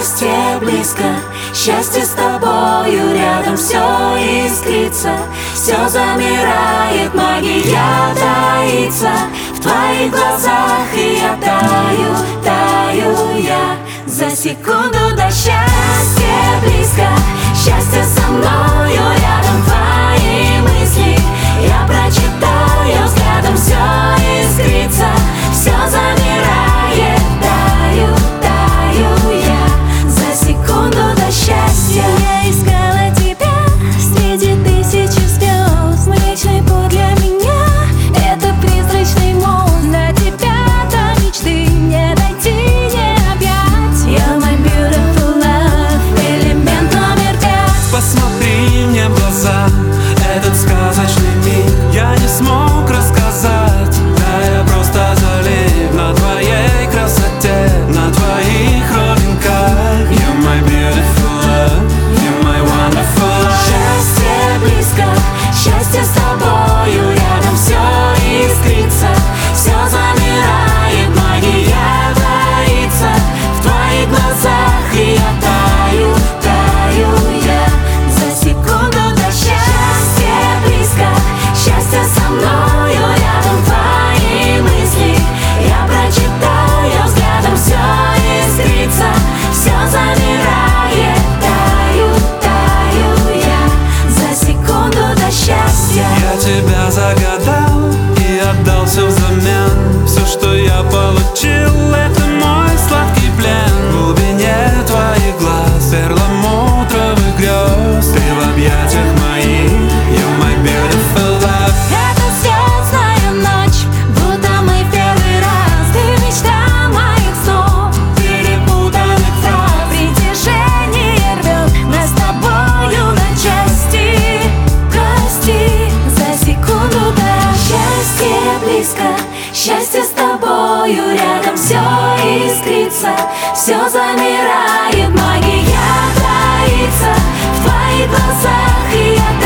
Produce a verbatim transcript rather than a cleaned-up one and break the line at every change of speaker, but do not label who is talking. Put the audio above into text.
Счастье близко, счастье с тобою рядом, все искрится, все замирает, магия таится в твоих глазах, и я таю, таю я за секунду до счастья. Близко, счастье со мною рядом, твои мысли я прочитаю взглядом, все искрится, все замирает, таю, таю я за секунду до счастья.
Я искала тебя среди тысячи звезд, Млечный путь для меня — это призрачный мост. До тебя до мечты не дойти, не объять. You're my beautiful love, элемент номер пять.
Посмотри мне в глаза, этот сказочный миг я не смог рассказать. Да я просто залип на твоей красоте, на твоих родинках. You're my beautiful love, you're my wonderful love.
Счастье близко, счастье с тобою рядом, все искрится, все замирает, магия таится в твоих глазах, и я таю, таю я за секунду до счастья. Близко, счастье со мною рядом, твои мысли я прочитаю взглядом, все искрится, все замирает, таю, таю я за секунду до счастья.
Я тебя загадал и отдал все взамен. Все, что я получил, это мой сладкий плен. В глубине твоих глаз перламутровых грез, ты в объятиях моих, you're my beautiful love.
Это звездная ночь, будто мы в первый раз. Ты мечта моих снов, перепутанных фраз. Притяжение рвет нас с тобою на части. Прости за секунду до
Счастье близко, счастье с тобою рядом, все искрится, все замирает, магия таится в твоих глазах, и я